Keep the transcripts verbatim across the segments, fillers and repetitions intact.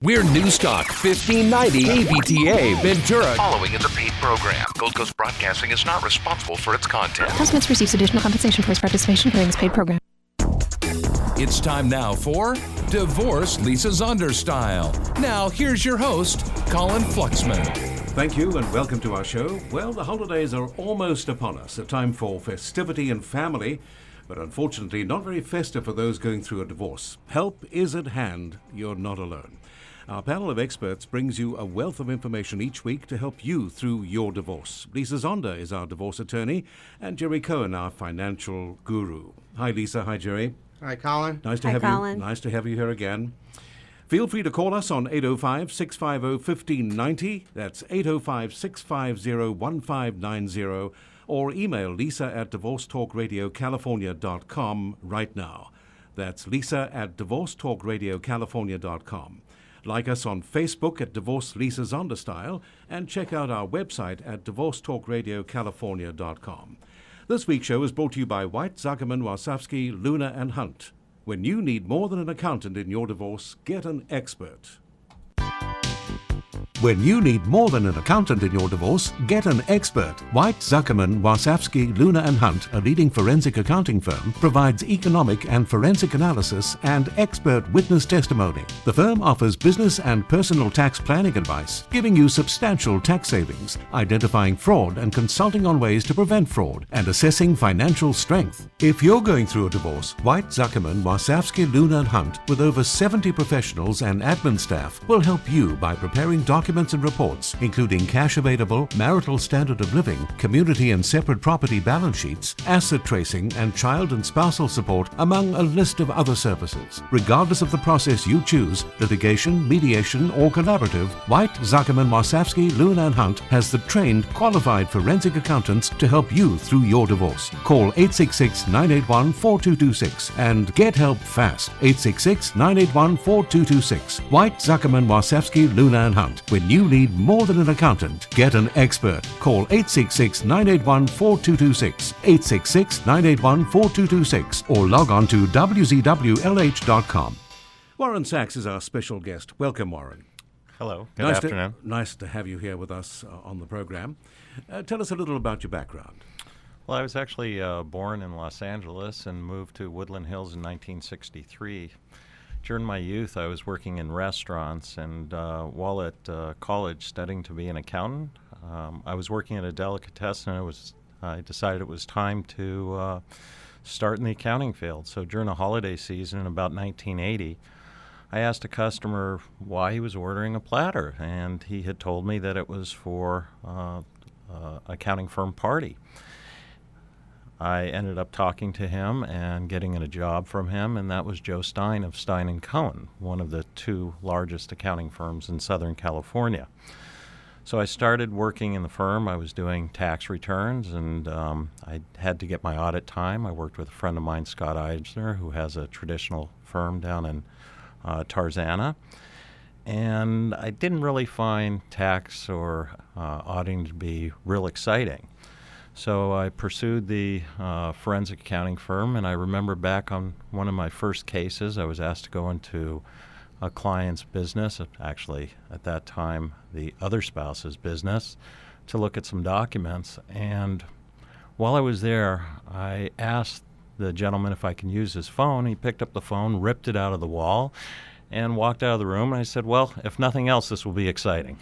We're Newstalk fifteen ninety A B T A Ventura. Following is a paid program. Gold Coast Broadcasting is not responsible for its content. Cosmets receives additional compensation for its participation during this paid program. It's time now for Divorce Lisa Zonder Style. Now, here's your host, Colin Fluxman. Thank you and welcome to our show. Well, the holidays are almost upon us, a time for festivity and family, but unfortunately not very festive for those going through a divorce. Help is at hand. You're not alone. Our panel of experts brings you a wealth of information each week to help you through your divorce. Lisa Zonder is our divorce attorney, and Jerry Cohen, our financial guru. Hi, Lisa. Hi, Jerry. Hi, Colin. Nice to Hi, have Colin. you. Nice to have you here again. Feel free to call us on eight oh five, six five oh, one five nine oh. That's eight oh five, six five zero, one five nine zero. Or email Lisa at divorce talk radio california dot com right now. That's Lisa at divorce talk radio california dot com. Like us on Facebook at Divorce Lisa Zonder Style, and check out our website at divorce talk radio california dot com. This week's show is brought to you by White, Zuckerman, Wasowski, Luna, and Hunt. When you need more than an accountant in your divorce, get an expert. When you need more than an accountant in your divorce, get an expert. White, Zuckerman, Wasowski, Luna and Hunt, a leading forensic accounting firm, provides economic and forensic analysis and expert witness testimony. The firm offers business and personal tax planning advice, giving you substantial tax savings, identifying fraud and consulting on ways to prevent fraud, and assessing financial strength. If you're going through a divorce, White, Zuckerman, Wasowski, Luna and Hunt, with over seventy professionals and admin staff, will help you by preparing documents and reports, including cash available, marital standard of living, community and separate property balance sheets, asset tracing, and child and spousal support, among a list of other services. Regardless of the process you choose, litigation, mediation, or collaborative, White, Zuckerman, Wasowski, Luna and Hunt has the trained, qualified forensic accountants to help you through your divorce. Call eight six six, nine eight one, four two two six and get help fast. eight six six, nine eight one, four two two six. White, Zuckerman, Wasowski, Luna and Hunt. When you need more than an accountant, get an expert. Call eight six six, nine eight one, four two two six, eight six six, nine eight one, four two two six, or log on to w z w l h dot com. Warren Sachs is our special guest. Welcome, Warren. Hello. Good nice afternoon. To, nice to have you here with us uh, on the program. Uh, tell us a little about your background. Well, I was actually uh, born in Los Angeles and moved to Woodland Hills in nineteen sixty-three. During my youth, I was working in restaurants, and uh, while at uh, college studying to be an accountant, um, I was working at a delicatessen, and it was, I decided it was time to uh, start in the accounting field. So during a holiday season in about nineteen eighty, I asked a customer why he was ordering a platter, and he had told me that it was for uh, uh, accounting firm party. I ended up talking to him and getting a job from him, and that was Joe Stein of Stein and Cohen, one of the two largest accounting firms in Southern California. So I started working in the firm. I was doing tax returns, and um, I had to get my audit time. I worked with a friend of mine, Scott Eisner, who has a traditional firm down in uh, Tarzana. And I didn't really find tax or uh, auditing to be real exciting. So I pursued the uh, forensic accounting firm, and I remember back on one of my first cases, I was asked to go into a client's business, actually at that time the other spouse's business, to look at some documents. And while I was there, I asked the gentleman if I can use his phone. He picked up the phone, ripped it out of the wall, and walked out of the room. And I said, well, if nothing else, this will be exciting.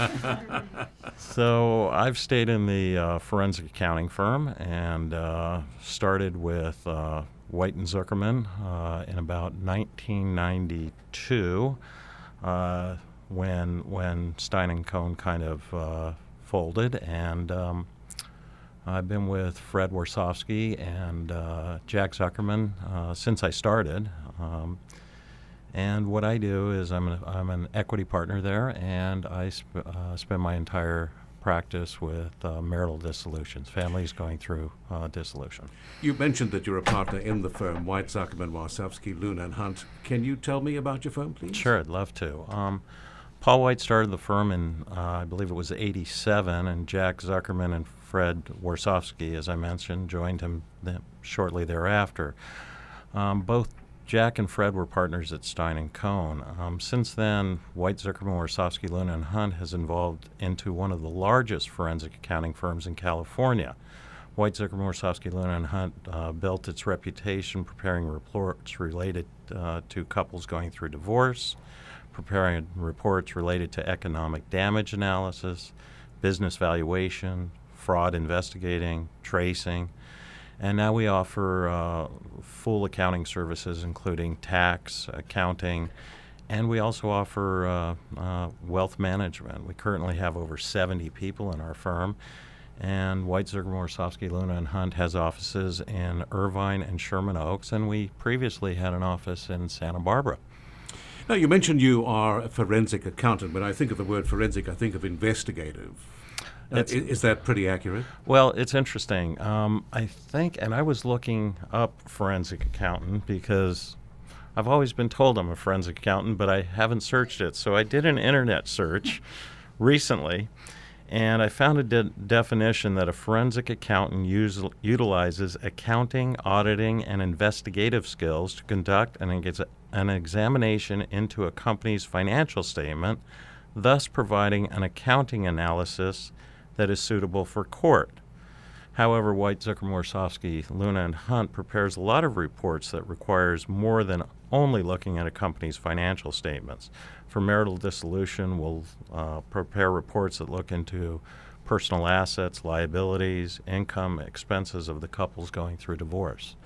So I've stayed in the uh, forensic accounting firm and uh, started with uh, White and Zuckerman uh, in about nineteen ninety-two uh, when when Stein and Cohen kind of uh, folded. And um, I've been with Fred Warsofsky and uh, Jack Zuckerman uh, since I started. Um, And what I do is I'm, a, I'm an equity partner there, and I sp- uh, spend my entire practice with uh, marital dissolutions, families going through uh, dissolution. You mentioned that you're a partner in the firm, White, Zuckerman, Wasowski, Luna and Hunt. Can you tell me about your firm, please? Sure, I'd love to. Um, Paul White started the firm in, uh, I believe it was eighty-seven, and Jack Zuckerman and Fred Warsofsky, as I mentioned, joined him th- shortly thereafter. Um, both Jack and Fred were partners at Stein and Cohn. Um, since then, White, Zuckerman, Warsofsky, Luna, and Hunt has evolved into one of the largest forensic accounting firms in California. White, Zuckerman, Warsofsky, Luna, and Hunt uh, built its reputation preparing reports related uh, to couples going through divorce, preparing reports related to economic damage analysis, business valuation, fraud investigating, tracing, and now we offer uh, full accounting services including tax, accounting, and we also offer uh, uh, wealth management. We currently have over seventy people in our firm, and White, Zuckerman, Warsofsky, Luna, and Hunt has offices in Irvine and Sherman Oaks, and we previously had an office in Santa Barbara. Now, you mentioned you are a forensic accountant. When I think of the word forensic, I think of investigative. Uh, is, is that pretty accurate? Well, it's interesting. Um, I think, and I was looking up forensic accountant because I've always been told I'm a forensic accountant, but I haven't searched it. So I did an internet search recently, and I found a de- definition that a forensic accountant use, utilizes accounting, auditing, and investigative skills to conduct an, ex- an examination into a company's financial statement, thus providing an accounting analysis that is suitable for court. However, White, Zuckerman, Warsofsky, Luna, and Hunt prepares a lot of reports that requires more than only looking at a company's financial statements. For marital dissolution, we'll uh, prepare reports that look into personal assets, liabilities, income, expenses of the couples going through divorce.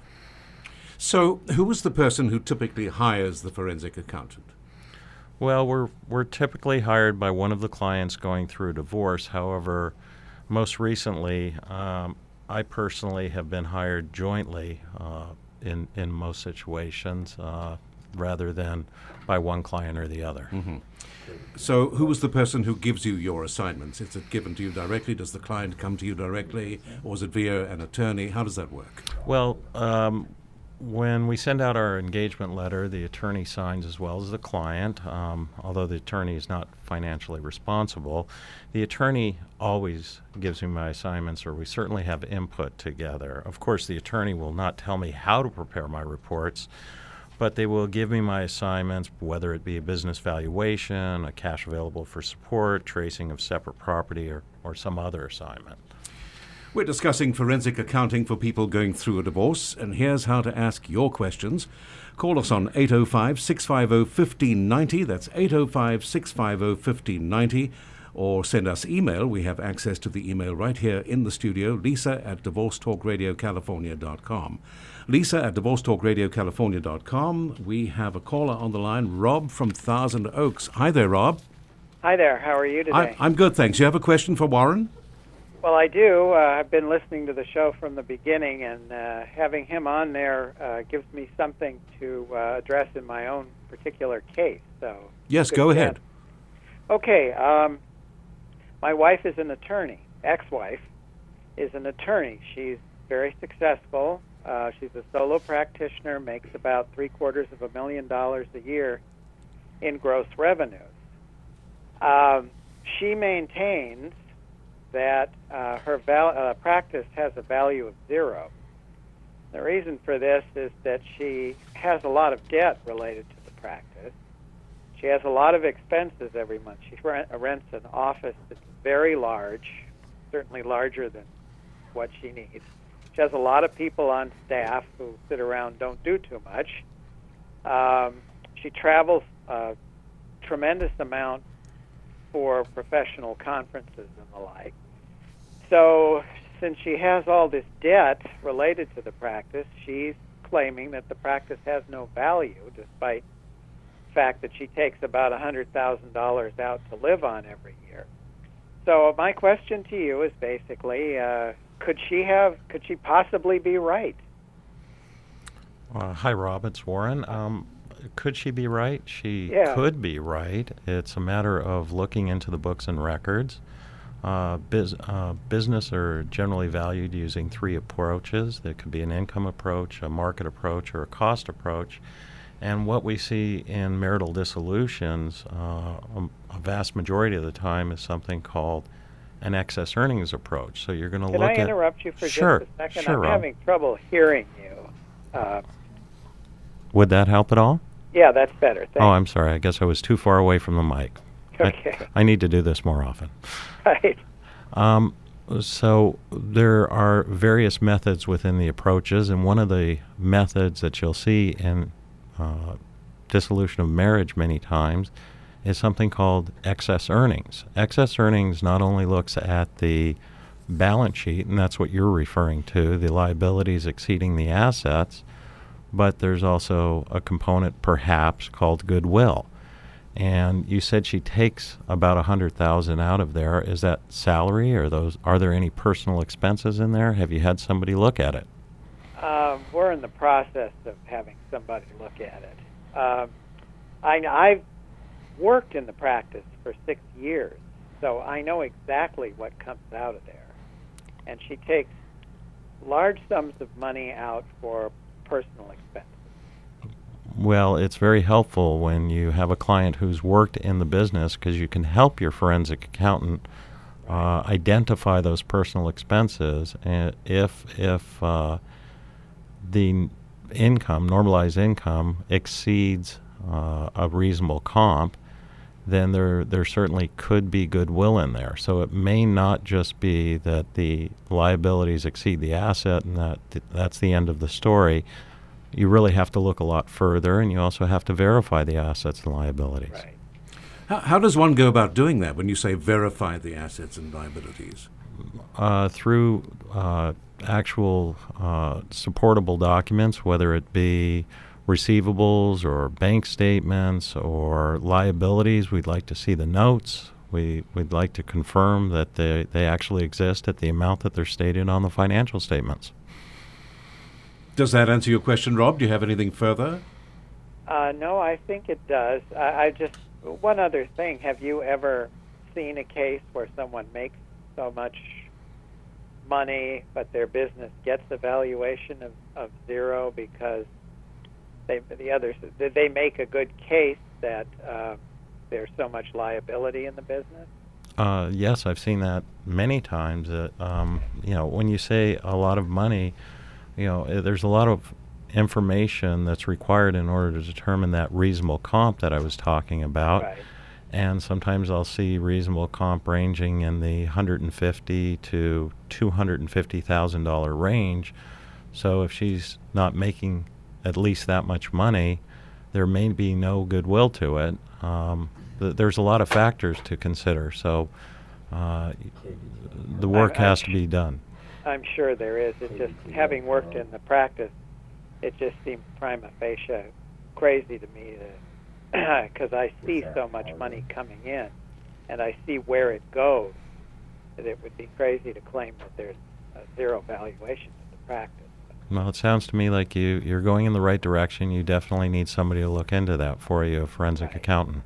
So, who is the person who typically hires the forensic accountant? Well, we're we're typically hired by one of the clients going through a divorce. However, most recently, um, I personally have been hired jointly uh, in in most situations, uh, rather than by one client or the other. Mm-hmm. So, who is the person who gives you your assignments? Is it given to you directly? Does the client come to you directly, or is it via an attorney? How does that work? Well, um, when we send out our engagement letter, the attorney signs as well as the client. Um, although the attorney is not financially responsible, the attorney always gives me my assignments, or we certainly have input together. Of course, the attorney will not tell me how to prepare my reports, but they will give me my assignments, whether it be a business valuation, a cash available for support, tracing of separate property, or, or some other assignment. We're discussing forensic accounting for people going through a divorce, and here's how to ask your questions. Call us on eight oh five, six five oh, one five nine oh, that's eight oh five, six five oh, one five nine oh, or send us email. We have access to the email right here in the studio, lisa at divorce talk radio california dot com. Lisa at divorce talk radio california dot com. We have a caller on the line, Rob from Thousand Oaks. Hi there, Rob. Hi there. How are you today? I, I'm good, thanks. You have a question for Warren? Well, I do. Uh, I've been listening to the show from the beginning, and uh, having him on there uh, gives me something to uh, address in my own particular case. So yes, go ahead. Chance. Okay. Um, my wife is an attorney. Ex-wife is an attorney. She's very successful. Uh, she's a solo practitioner, makes about three quarters of a million dollars a year in gross revenues. Um, she maintains that uh, her val- uh, practice has a value of zero. The reason for this is that she has a lot of debt related to the practice. She has a lot of expenses every month. She rent- rents an office that's very large, certainly larger than what she needs. She has a lot of people on staff who sit around, don't do too much. Um, she travels a tremendous amount for professional conferences and the like. So since she has all this debt related to the practice, she's claiming that the practice has no value, despite the fact that she takes about one hundred thousand dollars out to live on every year. So my question to you is basically, uh, could she have, could she possibly be right? Uh, hi, Rob. It's Warren. Um, could she be right? She yeah. could be right. It's a matter of looking into the books and records. Uh, biz, uh, business are generally valued using three approaches. There could be an income approach, a market approach, or a cost approach. And what we see in marital dissolutions, uh, a, a vast majority of the time, is something called an excess earnings approach. So you're going to look at... Can I interrupt you for sure, just a second? Sure, I'm Rob. having trouble hearing you. Uh, would that help at all? Yeah, that's better. Thanks. Oh, I'm sorry. I guess I was too far away from the mic. Okay. I, I need to do this more often. Right. Um, so there are various methods within the approaches, and one of the methods that you'll see in uh, dissolution of marriage many times is something called excess earnings. Excess earnings not only looks at the balance sheet, and that's what you're referring to, the liabilities exceeding the assets, but there's also a component perhaps called goodwill. And you said she takes about a hundred thousand out of there. Is that salary, or those? Are there any personal expenses in there? Have you had somebody look at it? Um, we're in the process of having somebody look at it. Um, I, I've worked in the practice for six years, so I know exactly what comes out of there. And she takes large sums of money out for personal expenses. Well, it's very helpful when you have a client who's worked in the business, because you can help your forensic accountant uh, identify those personal expenses. And if if uh, the income, normalized income, exceeds uh, a reasonable comp, then there there certainly could be goodwill in there. So it may not just be that the liabilities exceed the asset and that th- that's the end of the story. You really have to look a lot further, and you also have to verify the assets and liabilities. Right. How, how does one go about doing that when you say verify the assets and liabilities? Uh, through uh, actual uh, supportable documents, whether it be receivables or bank statements or liabilities. We'd like to see the notes. We, we'd like to confirm that they, they actually exist at the amount that they're stated on the financial statements. Does that answer your question, Rob? Do you have anything further? Uh, no, I think it does. I, I just, one other thing, have you ever seen a case where someone makes so much money, but their business gets a valuation of, of zero because they, the others, they make a good case that uh, there's so much liability in the business? Uh, yes, I've seen that many times. That, um, you know, when you say a lot of money, you know, there's a lot of information that's required in order to determine that reasonable comp that I was talking about. Right. And sometimes I'll see reasonable comp ranging in the one hundred fifty to two hundred fifty thousand dollar range. So if she's not making at least that much money, there may be no goodwill to it. Um, th- there's a lot of factors to consider. So uh, the work I'm, has I'm to be done. I'm sure there is. It's just, having worked in the practice, it just seems prima facie crazy to me to, because I see so much money coming in, and I see where it goes, that it would be crazy to claim that there's a zero valuation in the practice. Well, it sounds to me like you, you're going in the right direction. You definitely need somebody to look into that for you, a forensic Right. accountant.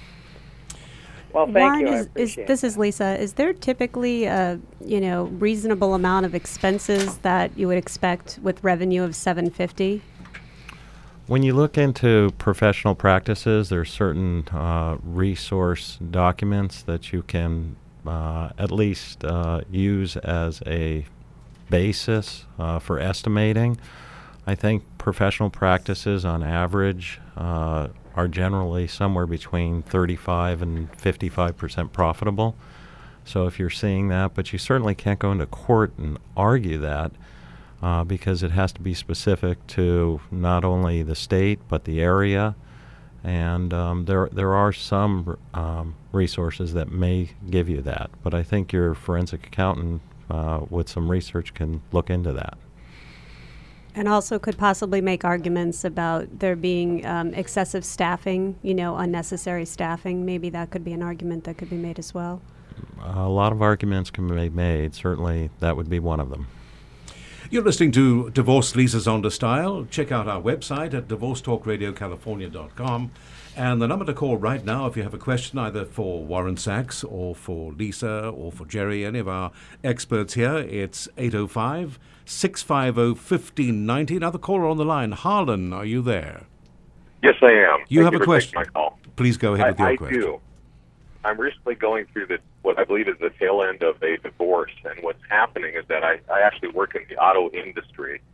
Well, thank Warren, you. I is, is, appreciate this that. is Lisa. Is there typically a you know reasonable amount of expenses that you would expect with revenue of seven fifty? When you look into professional practices, there are certain uh, resource documents that you can uh, at least uh, use as a basis uh, for estimating. I think professional practices on average uh, are generally somewhere between thirty-five and fifty-five percent profitable. So if you're seeing that, but you certainly can't go into court and argue that uh, because it has to be specific to not only the state but the area. And um, there there are some um, resources that may give you that, but I think your forensic accountant uh, with some research can look into that. And also could possibly make arguments about there being um, excessive staffing, you know, unnecessary staffing. Maybe that could be an argument that could be made as well. A lot of arguments can be made. Certainly, that would be one of them. You're listening to Divorce Lisa Zonder Style. Check out our website at divorce talk radio california dot com. And the number to call right now if you have a question either for Warren Sachs or for Lisa or for Jerry, any of our experts here, it's eight oh five, six five oh, one five nine oh. Another caller on the line. Harlan, are you there? Yes, I am. You Thank have a for question. taking My call. Please go ahead I, with your I question. do. I'm recently going through the, what I believe is the tail end of a divorce, and what's happening is that I, I actually work in the auto industry,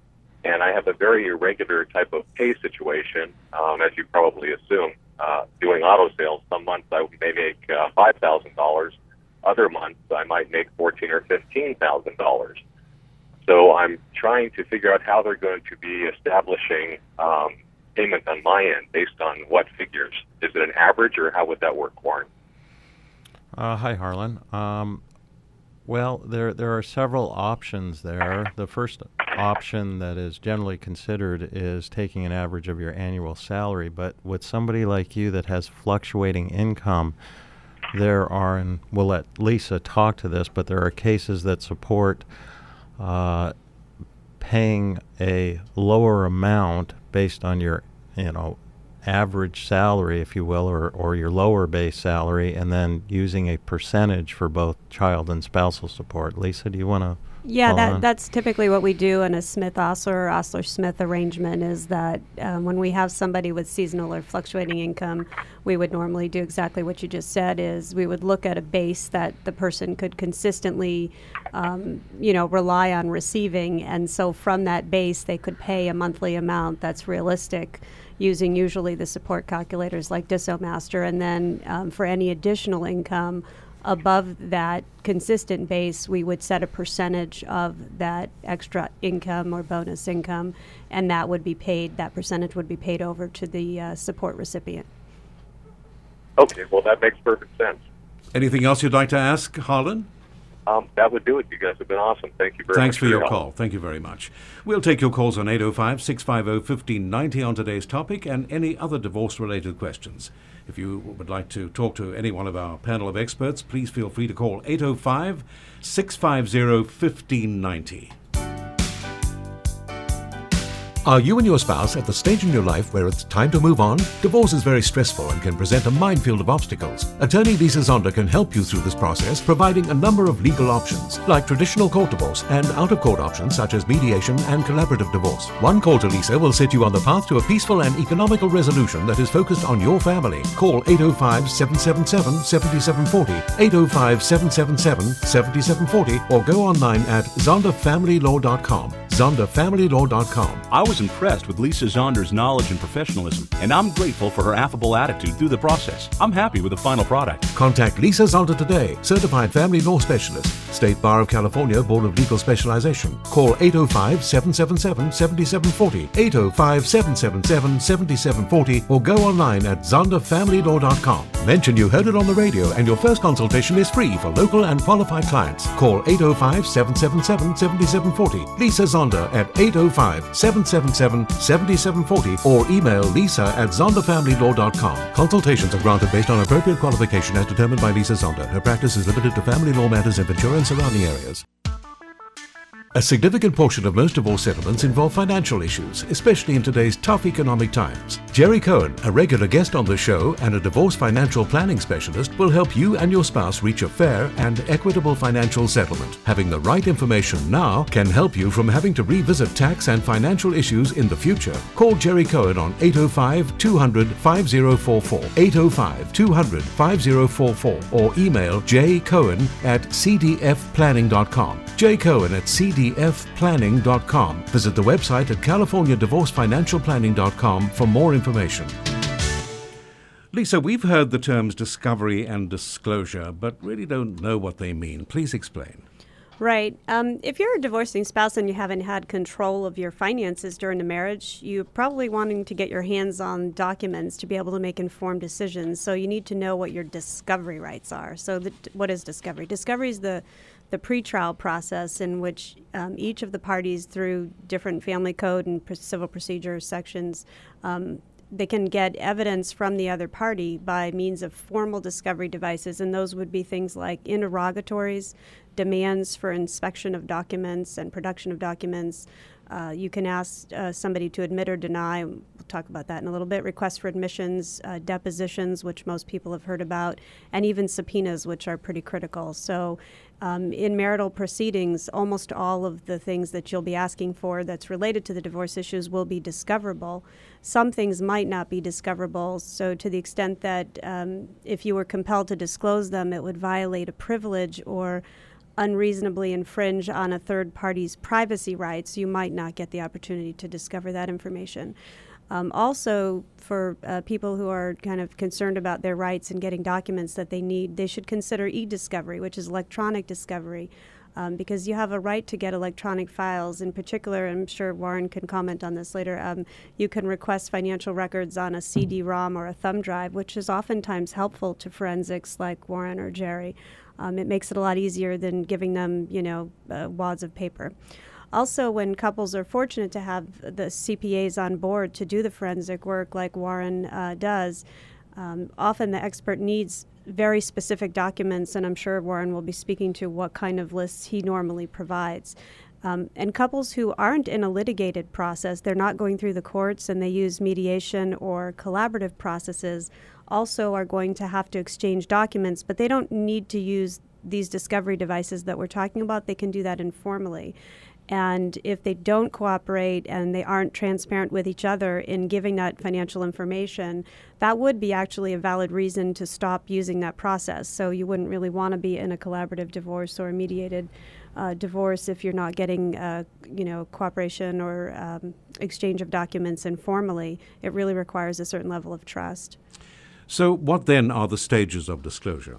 and I have a very irregular type of pay situation, um, as you probably assume. Uh, doing auto sales, some months I may make uh, five thousand dollars. Other months I might make fourteen thousand dollars or fifteen thousand dollars. So I'm trying to figure out how they're going to be establishing um, payment on my end based on what figures. Is it an average, or how would that work, Warren? Uh, hi, Harlan. Um, well, there there are several options there. The first option that is generally considered is taking an average of your annual salary. But with somebody like you that has fluctuating income, there are, and we'll let Lisa talk to this, but there are cases that support uh, paying a lower amount based on your, you know, average salary, if you will, or, or your lower base salary, and then using a percentage for both child and spousal support. Lisa, do you want to? Yeah, that, that's typically what we do in a Smith-Osler or Osler-Smith arrangement, is that um, when we have somebody with seasonal or fluctuating income, we would normally do exactly what you just said, is we would look at a base that the person could consistently, um, you know, rely on receiving. And so from that base, they could pay a monthly amount that's realistic, using usually the support calculators like DissoMaster. And then um, for any additional income above that consistent base, we would set a percentage of that extra income or bonus income, and that would be paid, that percentage would be paid over to the uh, support recipient. Okay, well, that makes perfect sense. Anything else you'd like to ask, Harlan? Um, that would do it. You guys have been awesome. Thank you very Thanks much. for, for your help. call. Thank you very much. We'll take your calls on eight oh five, six five oh, one five nine oh on today's topic and any other divorce-related questions. If you would like to talk to any one of our panel of experts, please feel free to call eight oh five, six five oh, one five nine oh. Are you and your spouse at the stage in your life where it's time to move on? Divorce is very stressful and can present a minefield of obstacles. Attorney Lisa Zonder can help you through this process, providing a number of legal options, like traditional court divorce and out-of-court options such as mediation and collaborative divorce. One call to Lisa will set you on the path to a peaceful and economical resolution that is focused on your family. Call eight oh five, seven seven seven, seven seven four oh, eight oh five, seven seven seven, seven seven four oh, or go online at zonder family law dot com. zonder family law dot com. I was impressed with Lisa Zonder's knowledge and professionalism, and I'm grateful for her affable attitude through the process. I'm happy with the final product. Contact Lisa Zonder today, Certified Family Law Specialist, State Bar of California Board of Legal Specialization. Call eight oh five, seven seven seven, seven seven four oh, eight oh five, seven seven seven, seven seven four oh, or go online at zonder family law dot com. Mention you heard it on the radio, and your first consultation is free for local and qualified clients. Call eight oh five, seven seven seven, seven seven four oh, Lisa Zonder at eight oh five, seven seven seven, seven seven four oh, or email lisa at zonder family law dot com. Consultations are granted based on appropriate qualification as determined by Lisa Zonder. Her practice is limited to family law matters in Ventura and surrounding areas. A significant portion of most divorce settlements involve financial issues, especially in today's tough economic times. Jerry Cohen, a regular guest on the show and a divorce financial planning specialist, will help you and your spouse reach a fair and equitable financial settlement. Having the right information now can help you from having to revisit tax and financial issues in the future. Call Jerry Cohen on eight oh five, two hundred, five oh four four, eight oh five, two hundred, five oh four four, or email jcohen at c d f planning dot com. J Cohen at c d f planning dot com. Visit the website at california divorce financial planning dot com for more information. Lisa, we've heard the terms discovery and disclosure, but really don't know what they mean. Please explain. Right. Um, if you're a divorcing spouse and you haven't had control of your finances during the marriage, you're probably wanting to get your hands on documents to be able to make informed decisions. So you need to know what your discovery rights are. So the, what is discovery? Discovery is the the pretrial process in which um, each of the parties, through different family code and pr- civil procedure sections, um, they can get evidence from the other party by means of formal discovery devices, and those would be things like interrogatories, demands for inspection of documents and production of documents. Uh, you can ask uh, somebody to admit or deny. We'll talk about that in a little bit. Requests for admissions, uh, depositions, which most people have heard about, and even subpoenas, which are pretty critical. So um, in marital proceedings, almost all of the things that you'll be asking for that's related to the divorce issues will be discoverable. Some things might not be discoverable, so to the extent that um, if you were compelled to disclose them, it would violate a privilege or unreasonably infringe on a third party's privacy rights, you might not get the opportunity to discover that information. Um, also, for uh, people who are kind of concerned about their rights and getting documents that they need, they should consider e-discovery, which is electronic discovery, um, because you have a right to get electronic files. In particular, I'm sure Warren can comment on this later, um, you can request financial records on a C D ROM or a thumb drive, which is oftentimes helpful to forensics like Warren or Jerry. Um, it makes it a lot easier than giving them, you know, uh, wads of paper. Also, when couples are fortunate to have the C P As on board to do the forensic work like Warren uh, does, um, often the expert needs very specific documents, and I'm sure Warren will be speaking to what kind of lists he normally provides. Um, and couples who aren't in a litigated process, they're not going through the courts and they use mediation or collaborative processes, also are going to have to exchange documents, but they don't need to use these discovery devices that we're talking about. They can do that informally. And if they don't cooperate and they aren't transparent with each other in giving that financial information, that would be actually a valid reason to stop using that process. So you wouldn't really want to be in a collaborative divorce or a mediated uh, divorce if you're not getting, uh, you know, cooperation or um, exchange of documents informally. It really requires a certain level of trust. So what then are the stages of disclosure?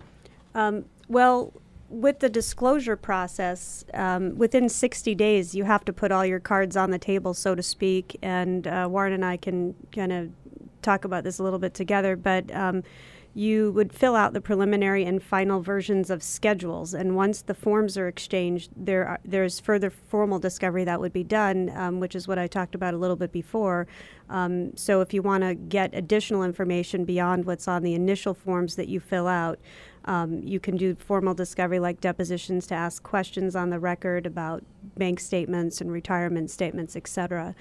Um, well, with the disclosure process, um, within sixty days, you have to put all your cards on the table, so to speak. And uh, Warren and I can kind of talk about this a little bit together. But um, you would fill out the preliminary and final versions of schedules. And once the forms are exchanged, there are, there's further formal discovery that would be done, um, which is what I talked about a little bit before. Um, so if you want to get additional information beyond what's on the initial forms that you fill out, Um, you can do formal discovery like depositions to ask questions on the record about bank statements and retirement statements, et cetera.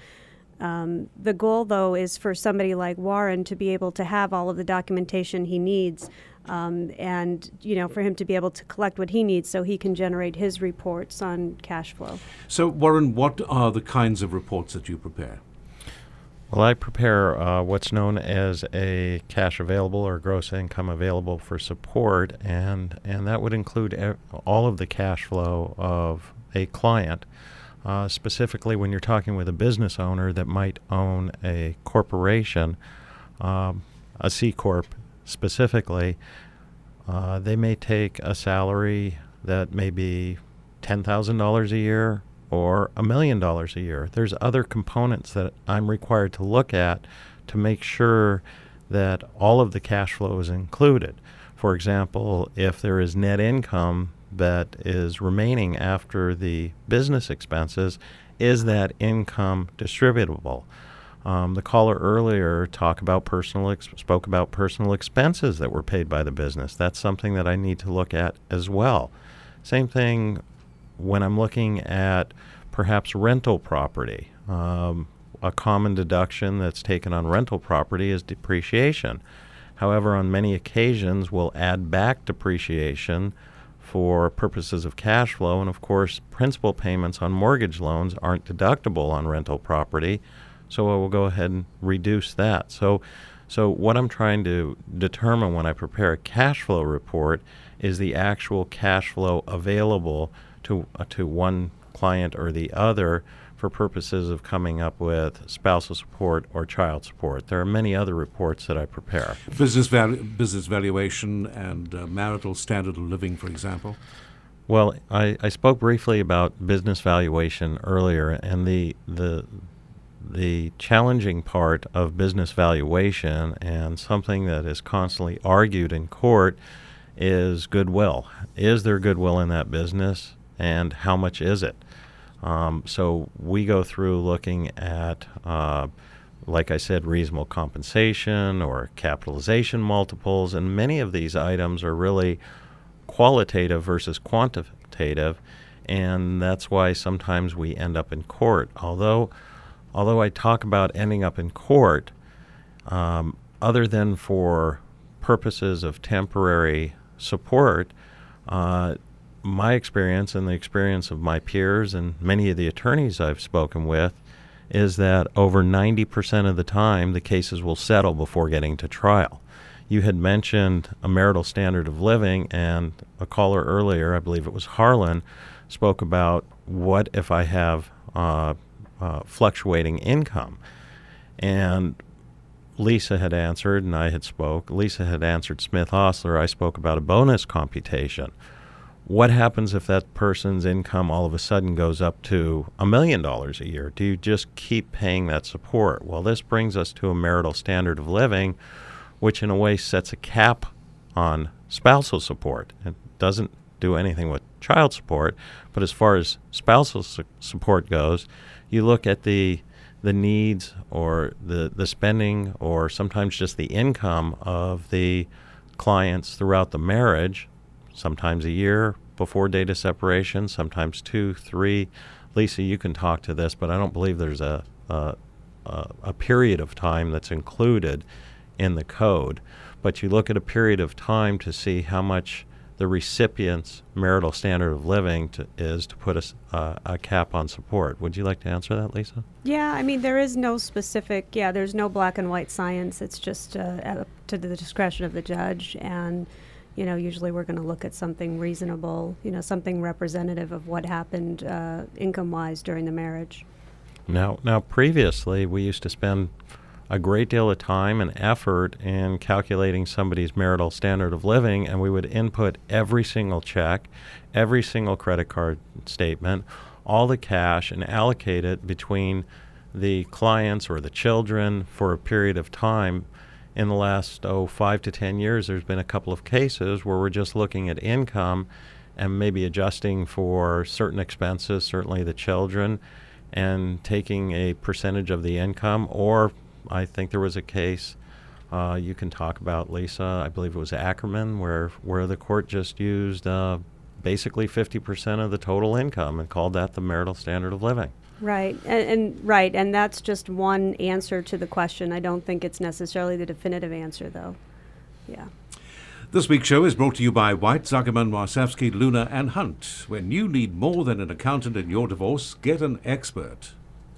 Um, the goal, though, is for somebody like Warren to be able to have all of the documentation he needs, um, and you know, for him to be able to collect what he needs so he can generate his reports on cash flow. So, Warren, what are the kinds of reports that you prepare? Well, I prepare uh, what's known as a cash available or gross income available for support, and, and that would include ev- all of the cash flow of a client. Uh, specifically, when you're talking with a business owner that might own a corporation, um, a C Corp specifically, uh, they may take a salary that may be ten thousand dollars a year or a million dollars a year. There's other components that I'm required to look at to make sure that all of the cash flow is included. For example, if there is net income that is remaining after the business expenses, is that income distributable? Um, the caller earlier talk about personal ex- spoke about personal expenses that were paid by the business. That's something that I need to look at as well. Same thing when I'm looking at perhaps rental property. Um, a common deduction that's taken on rental property is depreciation. However, on many occasions, we'll add back depreciation for purposes of cash flow, and of course, principal payments on mortgage loans aren't deductible on rental property, so I will go ahead and reduce that. So, so what I'm trying to determine when I prepare a cash flow report is the actual cash flow available to uh, to one client or the other for purposes of coming up with spousal support or child support. There are many other reports that I prepare. Business val- business valuation and uh, marital standard of living, for example? Well, I, I spoke briefly about business valuation earlier, and the the the challenging part of business valuation, and something that is constantly argued in court, is goodwill. Is there goodwill in that business, and how much is it? Um, so we go through looking at, uh, like I said, reasonable compensation or capitalization multiples, and many of these items are really qualitative versus quantitative, and that's why sometimes we end up in court. Although, although I talk about ending up in court, um, other than for purposes of temporary support, uh, my experience and the experience of my peers and many of the attorneys I've spoken with is that over ninety percent of the time the cases will settle before getting to trial. you had mentioned a marital standard of living, and a caller earlier, I believe it was Harlan, spoke about what if I have uh, uh, fluctuating income. And Lisa had answered, and I had spoke. Lisa had answered Smith-Ostler. I spoke about a bonus computation. What happens if that person's income all of a sudden goes up to a million dollars a year? Do you just keep paying that support? Well, this brings us to a marital standard of living, which in a way sets a cap on spousal support. It doesn't do anything with child support, but as far as spousal su- support goes, you look at the the needs or the, the spending or sometimes just the income of the clients throughout the marriage, sometimes a year before date of separation, sometimes two, three. Lisa, you can talk to this, but I don't believe there's a, a, a period of time that's included in the code. But you look at a period of time to see how much the recipient's marital standard of living to, is to put a, uh, a cap on support. Would you like to answer that, Lisa? Yeah, I mean, there is no specific, yeah, there's no black and white science. It's just uh, up to the discretion of the judge. And, you know, usually we're going to look at something reasonable, you know, something representative of what happened uh, income-wise during the marriage. Now, now, previously, we used to spend a great deal of time and effort in calculating somebody's marital standard of living, and we would input every single check, every single credit card statement, all the cash, and allocate it between the clients or the children for a period of time. In the last, oh, five to ten years, there's been a couple of cases where we're just looking at income and maybe adjusting for certain expenses, certainly the children, and taking a percentage of the income. Or I think there was a case uh, you can talk about, Lisa, I believe it was Ackerman, where, where the court just used uh, basically fifty percent of the total income and called that the marital standard of living. Right, and, and right, and that's just one answer to the question. I don't think it's necessarily the definitive answer, though. Yeah. This week's show is brought to you by White, Zuckerman, Warsawski, Luna and Hunt. When you need more than an accountant in your divorce, get an expert.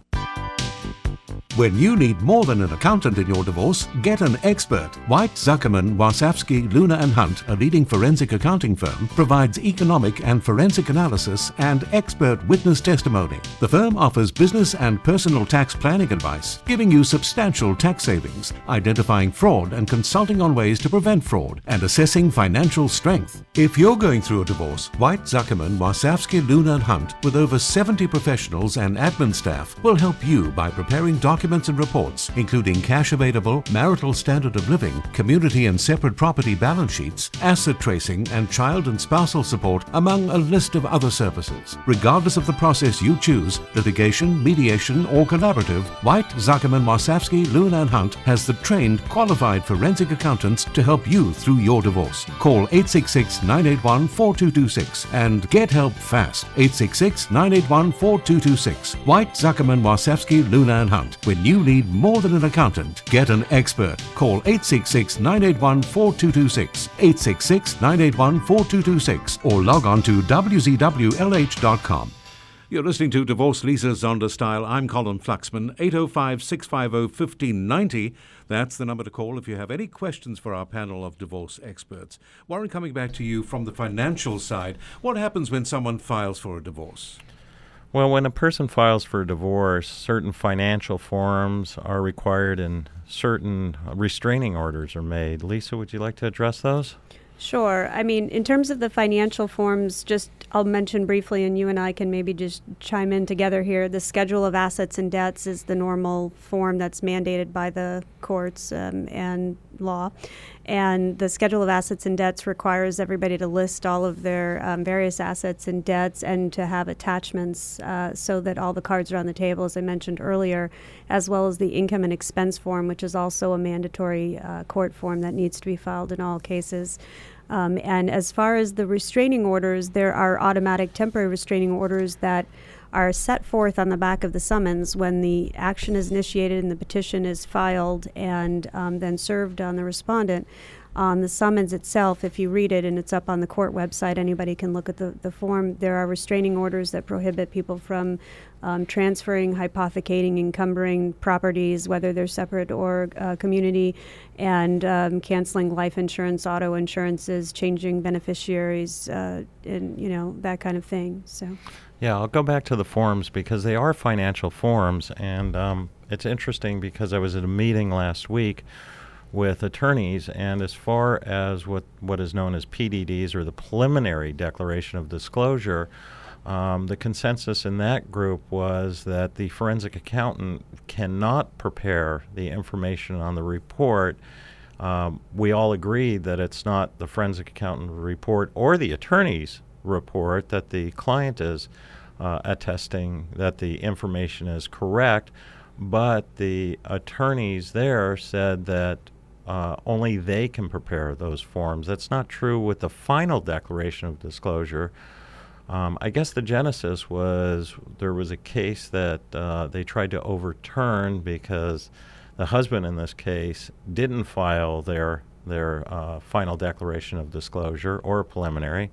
When you need more than an accountant in your divorce, get an expert. White, Zuckerman, Warsawski, Luna and Hunt, a leading forensic accounting firm, provides economic and forensic analysis and expert witness testimony. The firm offers business and personal tax planning advice, giving you substantial tax savings, identifying fraud and consulting on ways to prevent fraud, and assessing financial strength. If you're going through a divorce, White, Zuckerman, Warsawski, Luna and Hunt, with over seventy professionals and admin staff, will help you by preparing documents Documents and reports, including cash available, marital standard of living, community and separate property balance sheets, asset tracing, and child and spousal support, among a list of other services. Regardless of the process you choose, litigation, mediation, or collaborative, White, Zuckerman, Warsawski, Luna and Hunt has the trained, qualified forensic accountants to help you through your divorce. Call eight six six, nine eight one, four two two six and get help fast. eight six six, nine eight one, four two two six. White, Zuckerman, Warsawski, Luna and Hunt. When you need more than an accountant, get an expert. Call eight six six, nine eight one, four two two six, eight six six, nine eight one, four two two six, or log on to w z w l h dot com. You're listening to Divorce Lisa Zonder Style. I'm Colin Fluxman. eight oh five, six five oh, one five nine oh. That's the number to call if you have any questions for our panel of divorce experts. Warren, coming back to you from the financial side, what happens when someone files for a divorce? Well, when a person files for a divorce, certain financial forms are required and certain restraining orders are made. Lisa, would you like to address those? Sure. I mean, in terms of the financial forms, just I'll mention briefly, and you and I can maybe just chime in together here. The schedule of assets and debts is the normal form that's mandated by the courts um, and law. And the schedule of assets and debts requires everybody to list all of their um, various assets and debts and to have attachments uh, so that all the cards are on the table, as I mentioned earlier, as well as the income and expense form, which is also a mandatory uh, court form that needs to be filed in all cases. Um, and as far as the restraining orders, there are automatic temporary restraining orders that are set forth on the back of the summons when the action is initiated and the petition is filed and um, then served on the respondent. On the summons itself, if you read it, and it's up on the court website, anybody can look at the, the form. There are restraining orders that prohibit people from um, transferring, hypothecating, encumbering properties, whether they're separate or uh, community, and um, canceling life insurance, auto insurances, changing beneficiaries, uh, and you know that kind of thing. So. Yeah, I'll go back to the forms because they are financial forms, and um, it's interesting because I was at a meeting last week with attorneys, and as far as what, what is known as P D Ds, or the Preliminary Declaration of Disclosure, um, the consensus in that group was that the forensic accountant cannot prepare the information on the report. Um, we all agreed that it's not the forensic accountant report or the attorney's report, that the client is uh, attesting that the information is correct, but the attorneys there said that uh, only they can prepare those forms. That's not true with the final declaration of disclosure. Um, I guess the genesis was there was a case that uh, they tried to overturn because the husband in this case didn't file their their uh, final declaration of disclosure or preliminary.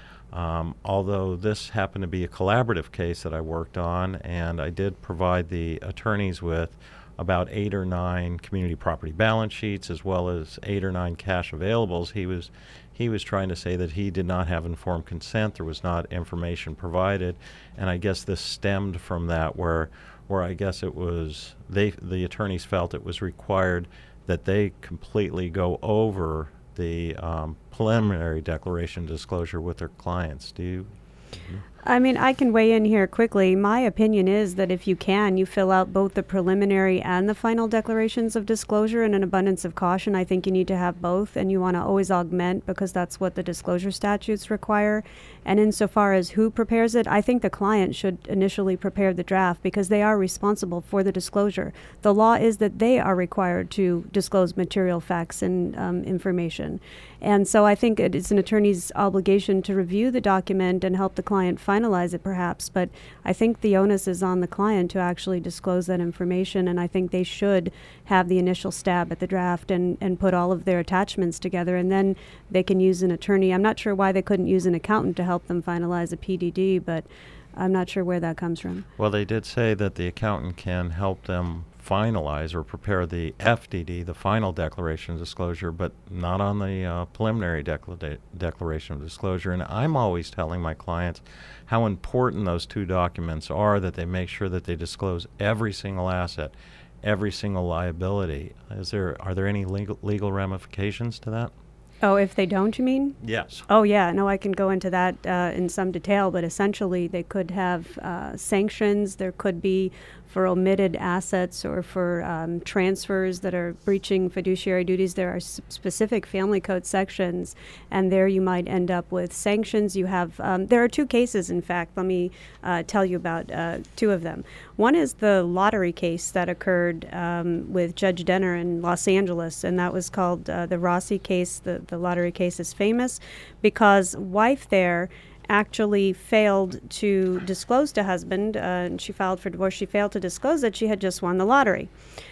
Um, although this happened to be a collaborative case that I worked on, and I did provide the attorneys with about eight or nine community property balance sheets as well as eight or nine cash availables. He was he was trying to say that he did not have informed consent. There was not information provided, and I guess this stemmed from that, where where I guess it was they the attorneys felt it was required that they completely go over the um, preliminary declaration disclosure with their clients. Do you? Mm-hmm. I mean, I can weigh in here quickly. My opinion is that if you can, you fill out both the preliminary and the final declarations of disclosure in an abundance of caution. I think you need to have both, and you want to always augment because that's what the disclosure statutes require. And insofar as who prepares it, I think the client should initially prepare the draft because they are responsible for the disclosure. The law is that they are required to disclose material facts and um, information. And so I think it is an attorney's obligation to review the document and help the client finalize it perhaps, but I think the onus is on the client to actually disclose that information, and I think they should have the initial stab at the draft and, and put all of their attachments together, and then they can use an attorney. I'm not sure why they couldn't use an accountant to help them finalize a P D D, but I'm not sure where that comes from. Well, they did say that the accountant can help them finalize or prepare the F D D, the final declaration of disclosure, but not on the uh, preliminary decla- declaration of disclosure. And I'm always telling my clients how important those two documents are, that they make sure that they disclose every single asset, every single liability. Is there are there any legal legal ramifications to that? Oh, if they don't, you mean? Yes. Oh, yeah. No, I can go into that uh, in some detail, but essentially they could have uh, sanctions. There could be for omitted assets or for um, transfers that are breaching fiduciary duties. There are s- specific family code sections, and there you might end up with sanctions. You have um, there are two cases, in fact. Let me uh, tell you about uh, two of them. One is the lottery case that occurred um, with Judge Denner in Los Angeles, and that was called uh, the Rossi case. The, the lottery case is famous because wife there actually failed to disclose to husband, uh, and she filed for divorce. She failed to disclose that she had just won the lottery.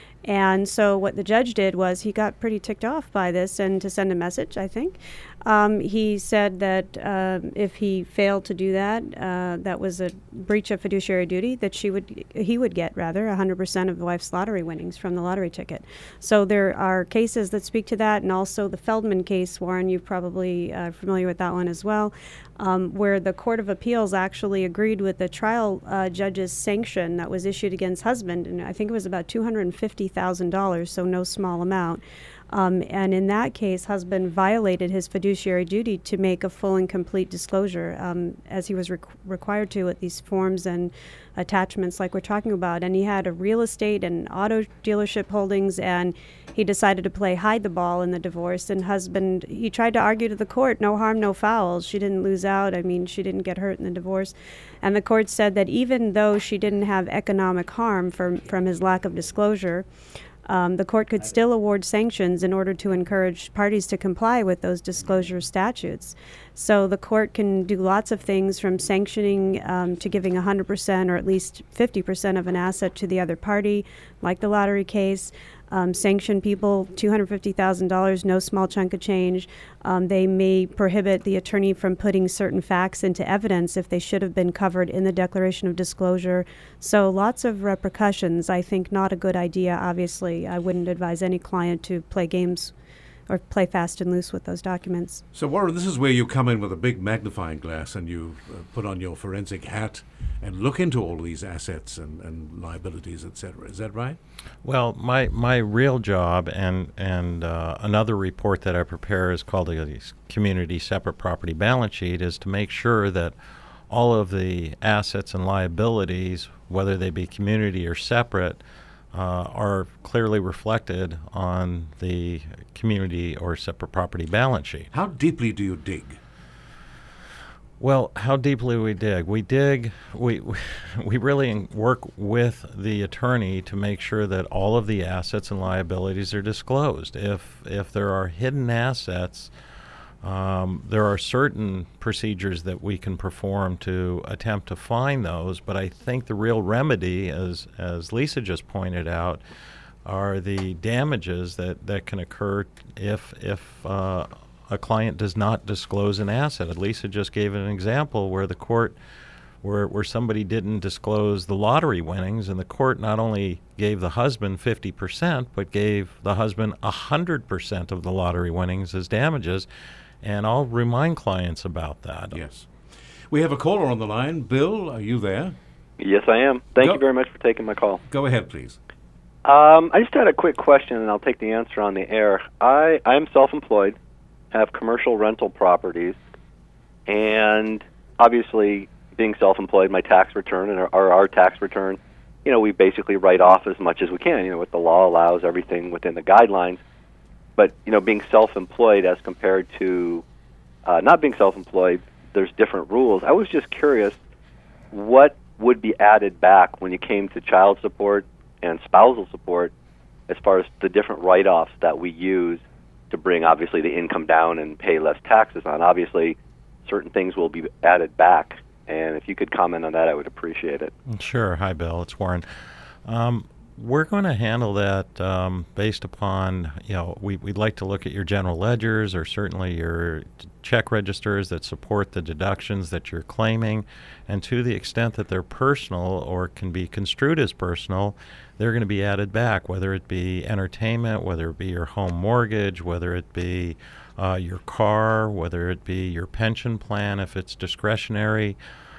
And so what the judge did was he got pretty ticked off by this, and to send a message, I think, um, he said that uh, if he failed to do that, uh, that was a breach of fiduciary duty, that she would, he would get, rather, one hundred percent of the wife's lottery winnings from the lottery ticket. So there are cases that speak to that, and also the Feldman case, Warren, you're probably uh, familiar with that one as well, um, where the Court of Appeals actually agreed with the trial uh, judge's sanction that was issued against husband, and I think it was about two hundred fifty thousand dollars, so no small amount. Um, and in that case, husband violated his fiduciary duty to make a full and complete disclosure, um, as he was requ- required to with these forms and attachments like we're talking about. And he had a real estate and auto dealership holdings, and he decided to play hide the ball in the divorce. And husband, he tried to argue to the court, no harm, no foul. She didn't lose out. I mean, she didn't get hurt in the divorce. And the court said that even though she didn't have economic harm from, from his lack of disclosure, Um, the court could still award sanctions in order to encourage parties to comply with those disclosure statutes. So the court can do lots of things, from sanctioning um, to giving one hundred percent or at least fifty percent of an asset to the other party, like the lottery case. um, sanction people two hundred fifty thousand dollars, no small chunk of change. Um, they may prohibit the attorney from putting certain facts into evidence if they should have been covered in the Declaration of Disclosure. So lots of repercussions. I think not a good idea, obviously. I wouldn't advise any client to play games or play fast and loose with those documents. So, Warren, this is where you come in with a big magnifying glass and you uh, put on your forensic hat and look into all these assets and, and liabilities, et cetera. Is that right? Well, my, my real job and and uh, another report that I prepare is called a Community Separate Property Balance Sheet, is to make sure that all of the assets and liabilities, whether they be community or separate, Uh, are clearly reflected on the community or separate property balance sheet. How deeply do you dig? Well, how deeply we dig? We dig, we, we really work with the attorney to make sure that all of the assets and liabilities are disclosed. If, if there are hidden assets, Um, there are certain procedures that we can perform to attempt to find those, but I think the real remedy, as as Lisa just pointed out, are the damages that, that can occur if if uh, a client does not disclose an asset. Lisa just gave an example where the court, where where somebody didn't disclose the lottery winnings, and the court not only gave the husband fifty percent, but gave the husband one hundred percent of the lottery winnings as damages. And I'll remind clients about that. Yes. We have a caller on the line. Bill, are you there? Yes, I am. Thank Go. you very much for taking my call. Go ahead, please. Um, I just had a quick question, and I'll take the answer on the air. I, I'm self-employed, have commercial rental properties, and obviously being self-employed, my tax return and our, our, our tax return, you know, we basically write off as much as we can, you know, what the law allows, everything within the guidelines. But, you know, being self-employed as compared to uh, not being self-employed, there's different rules. I was just curious, what would be added back when you came to child support and spousal support as far as the different write-offs that we use to bring, obviously, the income down and pay less taxes on? Obviously, certain things will be added back. And if you could comment on that, I would appreciate it. Sure. Hi, Bill. It's Warren. Um, We're going to handle that um, based upon, you know, we, we'd like to look at your general ledgers or certainly your check registers that support the deductions that you're claiming. And to the extent that they're personal or can be construed as personal, they're going to be added back, whether it be entertainment, whether it be your home mortgage, whether it be uh, your car, whether it be your pension plan if it's discretionary.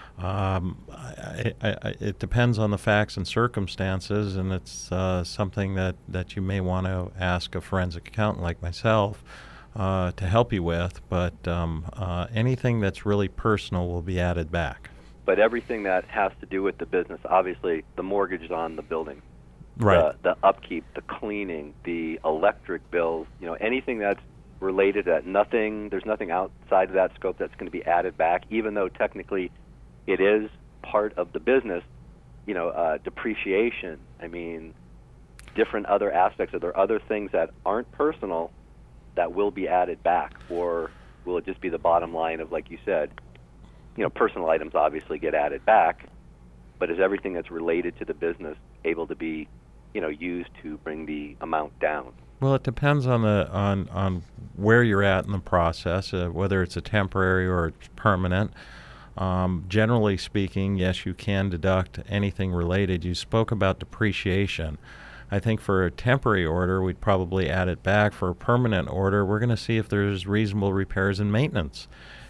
Um, I, I, I, it depends on the facts and circumstances, and it's uh, something that, that you may want to ask a forensic accountant like myself uh, to help you with. But um, uh, anything that's really personal will be added back. But everything that has to do with the business, obviously the mortgage on the building, right? The, the upkeep, the cleaning, the electric bills, you know, anything that's related to that. Nothing, there's nothing outside of that scope that's going to be added back, even though technically it is part of the business, you know, uh, depreciation. I mean, different other aspects. Are there other things that aren't personal that will be added back? Or will it just be the bottom line of, like you said, you know, personal items obviously get added back, but is everything that's related to the business able to be, you know, used to bring the amount down? Well, it depends on the on, on where you're at in the process, uh, whether it's a temporary or it's permanent. Um, generally speaking, yes, you can deduct anything related. You spoke about depreciation. I think for a temporary order, we'd probably add it back. For a permanent order, we're going to see if there's reasonable repairs and maintenance.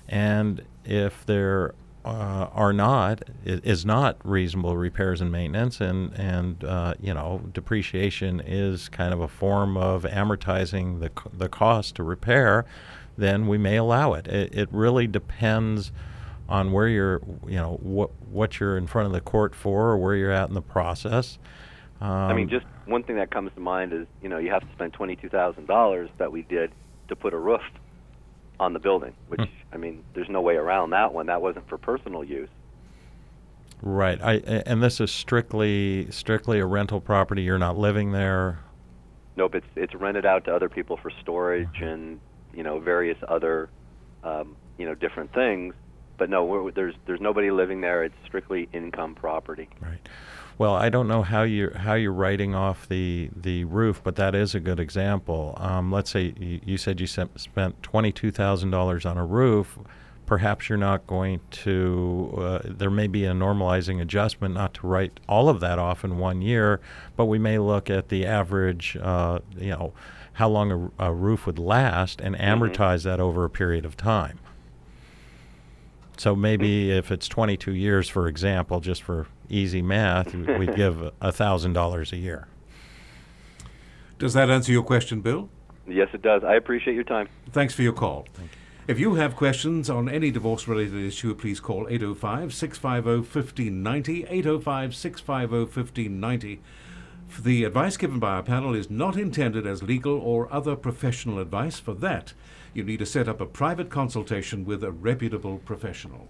And if there uh, are not, it is not reasonable repairs and maintenance, and, and uh, you know, depreciation is kind of a form of amortizing the, the cost to repair, then we may allow it. It, it really depends on where you're, you know, what what you're in front of the court for, or where you're at in the process. Um, I mean, just one thing that comes to mind is, you know, you have to spend twenty-two thousand dollars that we did to put a roof on the building, which, hmm. I mean, there's no way around that one. That wasn't for personal use. Right. I, and this is strictly strictly a rental property. You're not living there. Nope. It's it's rented out to other people for storage mm-hmm. and, you know, various other, um, you know, different things. But no, we're, there's there's nobody living there. It's strictly income property. Right. Well, I don't know how you're how you're writing off the the roof, but that is a good example. Um, let's say you, you said you spent twenty-two thousand dollars on a roof. Perhaps you're not going to. Uh, there may be a normalizing adjustment not to write all of that off in one year, but we may look at the average. Uh, you know, how long a, a roof would last, and amortize mm-hmm. that over a period of time. So maybe if it's twenty-two years, for example, just for easy math, we'd give one thousand dollars a year. Does that answer your question, Bill? Yes, it does. I appreciate your time. Thanks for your call. Thank you. If you have questions on any divorce-related issue, please call eight oh five, six five oh, one five nine oh, eight oh five, six five oh, one five nine oh. The advice given by our panel is not intended as legal or other professional advice. For that, you need to set up a private consultation with a reputable professional.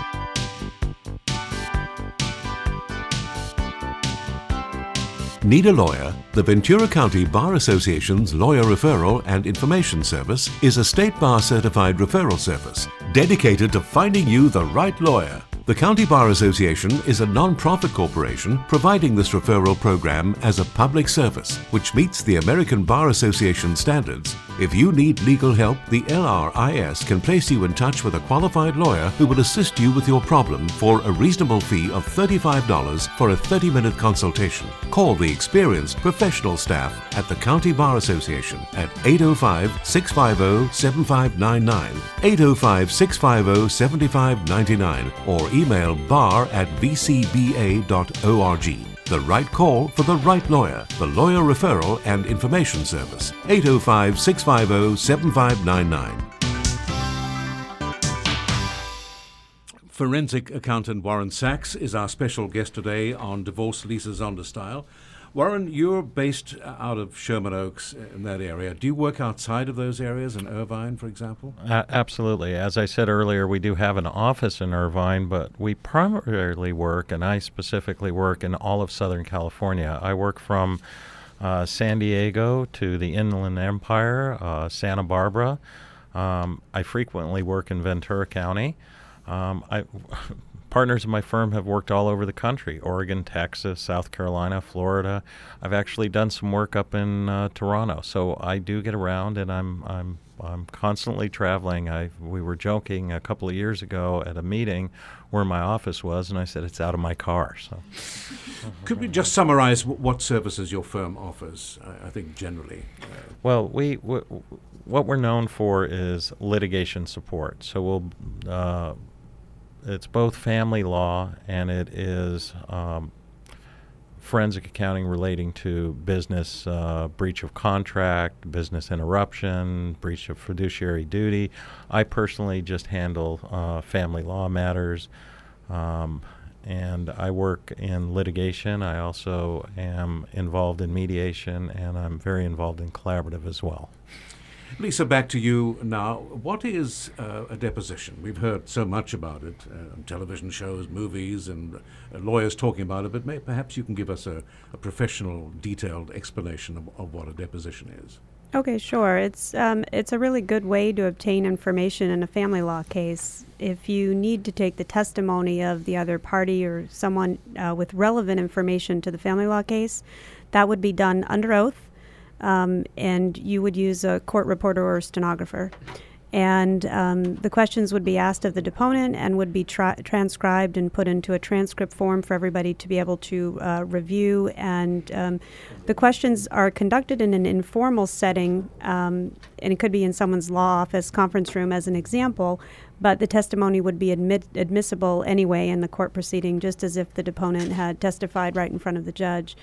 Need a lawyer? The Ventura County Bar Association's Lawyer Referral and Information Service is a state bar certified referral service dedicated to finding you the right lawyer. The County Bar Association is a non-profit corporation providing this referral program as a public service, which meets the American Bar Association standards. If you need legal help, the L R I S can place you in touch with a qualified lawyer who will assist you with your problem for a reasonable fee of thirty-five dollars for a thirty-minute consultation. Call the experienced professional staff at the County Bar Association at eight oh five, six five oh, seven five nine nine, eight oh five, six five oh, seven five nine nine, or email bar at v c b a dot org. The right call for the right lawyer. The Lawyer Referral and Information Service. eight oh five, six five oh, seven five nine nine. Forensic accountant Warren Sachs is our special guest today on Divorce Lisa Zonderstyle. Warren, you're based out of Sherman Oaks in that area. Do you work outside of those areas in Irvine, for example? Uh, absolutely. As I said earlier, we do have an office in Irvine, but we primarily work, and I specifically work in all of Southern California. I work from uh, San Diego to the Inland Empire, uh, Santa Barbara. Um, I frequently work in Ventura County. Um, I... Partners of my firm have worked all over the country: Oregon, Texas, South Carolina, Florida. I've actually done some work up in uh, Toronto, so I do get around, and I'm I'm I'm constantly traveling. I we were joking a couple of years ago at a meeting where my office was, and I said it's out of my car. So, could we just summarize w- what services your firm offers? I, I think generally. Uh, well, we w- what we're known for is litigation support. So we'll. Uh, It's both family law and it is um, forensic accounting relating to business uh, breach of contract, business interruption, breach of fiduciary duty. I personally just handle uh, family law matters, um, and I work in litigation. I also am involved in mediation, and I'm very involved in collaborative as well. Lisa, back to you now. What is uh, a deposition? We've heard so much about it uh, on television shows, movies, and uh, lawyers talking about it, but may, perhaps you can give us a, a professional, detailed explanation of, of what a deposition is. Okay, sure. It's um, it's a really good way to obtain information in a family law case. If you need to take the testimony of the other party or someone uh, with relevant information to the family law case, that would be done under oath. Um, and you would use a court reporter or a stenographer. And um, the questions would be asked of the deponent and would be tra- transcribed and put into a transcript form for everybody to be able to uh, review. And um, the questions are conducted in an informal setting, um, and it could be in someone's law office conference room as an example, but the testimony would be admit- admissible anyway in the court proceeding, just as if the deponent had testified right in front of the judge.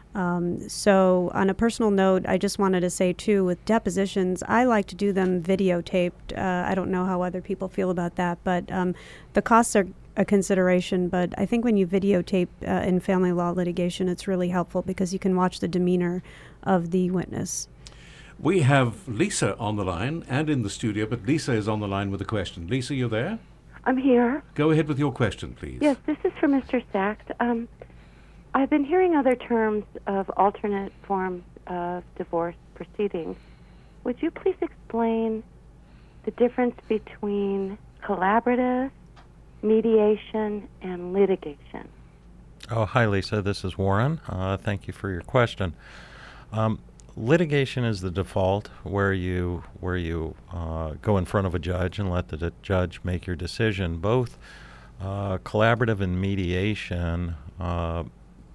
Um, so on a personal note, I just wanted to say, too, with depositions, I like to do them videotaped. Uh, I don't know how other people feel about that, but um, the costs are a consideration. But I think when you videotape uh, in family law litigation, it's really helpful because you can watch the demeanor of the witness. We have Lisa on the line and in the studio, but Lisa is on the line with a question. Lisa, you there? I'm here. Go ahead with your question, please. Yes, this is for Mister Sachs. Um, I've been hearing other terms of alternate forms of divorce proceedings. Would you please explain the difference between collaborative, mediation, and litigation? Oh, hi, Lisa. This is Warren. Uh, thank you for your question. Um, litigation is the default, where you where you uh, go in front of a judge and let the d- judge make your decision. Both uh, collaborative and mediation, uh,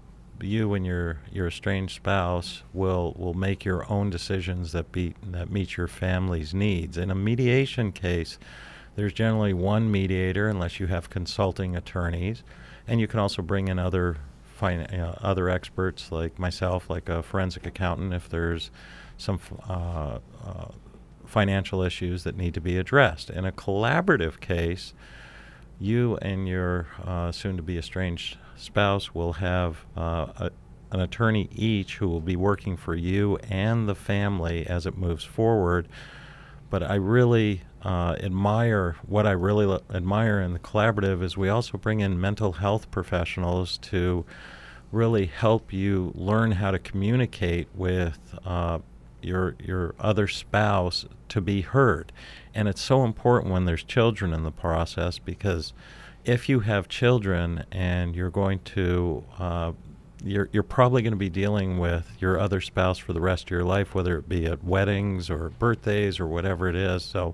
you and your, your estranged spouse will will make your own decisions that be that meet your family's needs. In a mediation case, there's generally one mediator unless you have consulting attorneys, and you can also bring in other fin- uh, other experts like myself, like a forensic accountant, if there's some f- uh, uh, financial issues that need to be addressed. In a collaborative case, you and your uh, soon-to-be estranged spouse will have uh, a, an attorney each who will be working for you and the family as it moves forward. But I really uh, admire, what I really l- admire in the collaborative is we also bring in mental health professionals to really help you learn how to communicate with uh, your your other spouse to be heard. And it's so important when there's children in the process, because if you have children and you're going to, uh, you're you're probably going to be dealing with your other spouse for the rest of your life, whether it be at weddings or birthdays or whatever it is. So,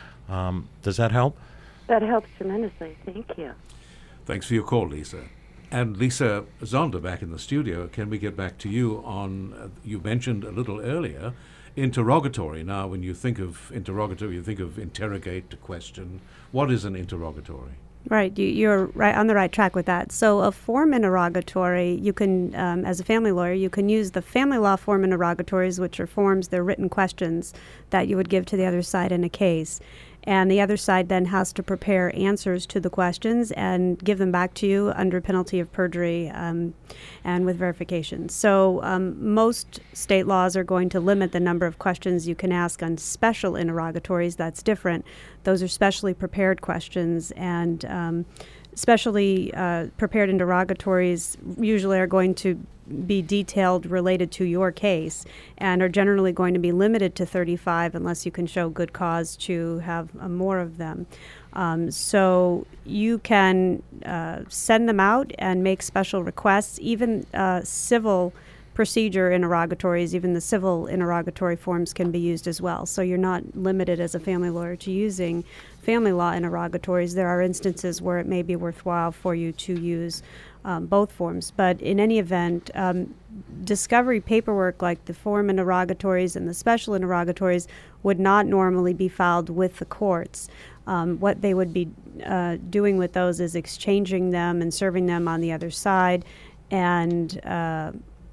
um, does that help? That helps tremendously. Thank you. Thanks for your call, Lisa. And Lisa Zonder, back in the studio, can we get back to you on, uh, you mentioned a little earlier, interrogatory. Now, when you think of interrogatory, you think of interrogate, to question. What is an interrogatory? Right, you, you're right on the right track with that. So a form interrogatory, you can, um, as a family lawyer, you can use the family law form interrogatories, which are forms, they're written questions that you would give to the other side in a case. And the other side then has to prepare answers to the questions and give them back to you under penalty of perjury um, and with verification. So um, most state laws are going to limit the number of questions you can ask on special interrogatories. That's different. Those are specially prepared questions, and um, specially uh, prepared interrogatories usually are going to be detailed related to your case and are generally going to be limited to thirty-five unless you can show good cause to have uh, more of them. Um, so you can uh, send them out and make special requests. Even uh, civil procedure interrogatories, even the civil interrogatory forms can be used as well. So you're not limited as a family lawyer to using family law interrogatories. There are instances where it may be worthwhile for you to use Um, both forms. But in any event, um, discovery paperwork like the form interrogatories and the special interrogatories would not normally be filed with the courts. Um, what they would be uh, doing with those is exchanging them and serving them on the other side. And, uh,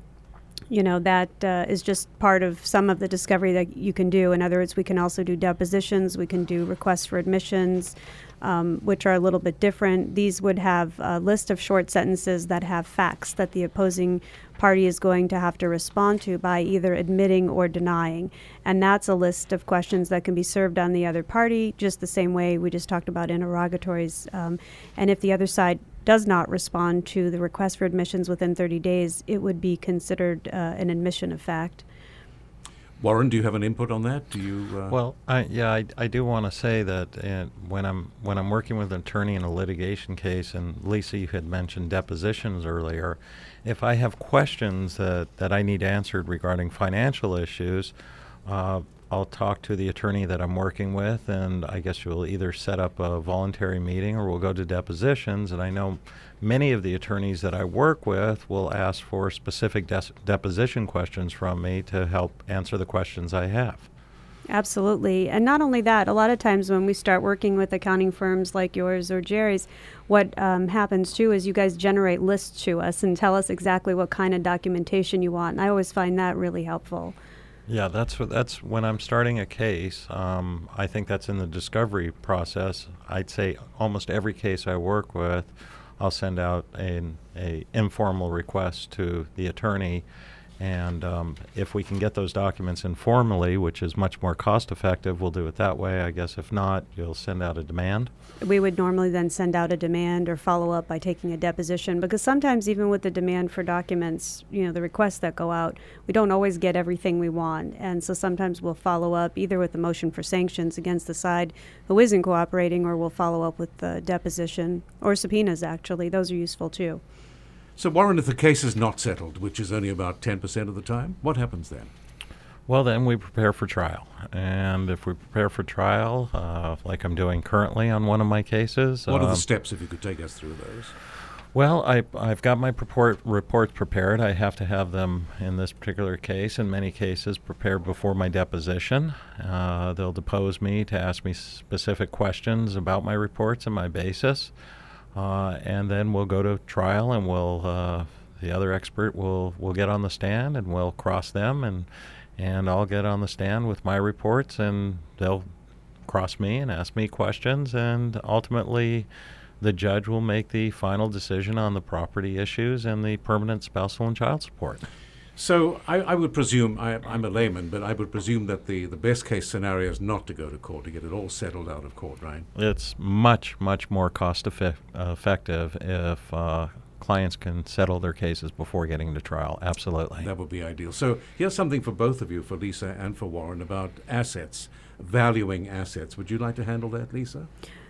you know, that uh, is just part of some of the discovery that you can do. In other words, we can also do depositions, we can do requests for admissions, Um, which are a little bit different. These would have a list of short sentences that have facts that the opposing party is going to have to respond to by either admitting or denying. And that's a list of questions that can be served on the other party, just the same way we just talked about interrogatories. Um, and if the other side does not respond to the request for admissions within thirty days, it would be considered uh, an admission of fact. Warren, do you have an input on that? Do you? Uh... Well, I, yeah, I, I do want to say that uh, when I'm when I'm working with an attorney in a litigation case, and Lisa, you had mentioned depositions earlier, if I have questions that, that I need answered regarding financial issues, uh, I'll talk to the attorney that I'm working with, and I guess we'll either set up a voluntary meeting or we'll go to depositions. And I know many of the attorneys that I work with will ask for specific des- deposition questions from me to help answer the questions I have. Absolutely. And not only that, a lot of times when we start working with accounting firms like yours or Jerry's, what um, happens too is you guys generate lists to us and tell us exactly what kind of documentation you want. And I always find that really helpful. Yeah, that's what, that's when I'm starting a case. Um, I think that's in the discovery process. I'd say almost every case I work with, I'll send out an a informal request to the attorney, and um, if we can get those documents informally, which is much more cost effective, we'll do it that way. I guess if not, you'll send out a demand. We would normally then send out a demand or follow up by taking a deposition, because sometimes even with the demand for documents, you know, the requests that go out, we don't always get everything we want. And so sometimes we'll follow up either with a motion for sanctions against the side who isn't cooperating, or we'll follow up with the deposition or subpoenas, actually. Those are useful too. So, Warren, if the case is not settled, which is only about ten percent of the time, what happens then? Well, then we prepare for trial. And if we prepare for trial, uh, like I'm doing currently on one of my cases. What um, are the steps, if you could take us through those? Well, I, I've got my report, reports prepared. I have to have them, in this particular case, in many cases, prepared before my deposition. Uh, they'll depose me to ask me specific questions about my reports and my basis. Uh, and then we'll go to trial, and we'll uh, the other expert will will get on the stand, and we'll cross them, and and I'll get on the stand with my reports, and they'll cross me and ask me questions, and ultimately the judge will make the final decision on the property issues and the permanent spousal and child support. So I, I would presume, I, I'm a layman, but I would presume that the, the best case scenario is not to go to court, to get it all settled out of court, right? It's much, much more cost effe- uh, effective if uh, clients can settle their cases before getting to trial. Absolutely. That would be ideal. So here's something for both of you, for Lisa and for Warren, about assets, valuing assets. Would you like to handle that, Lisa?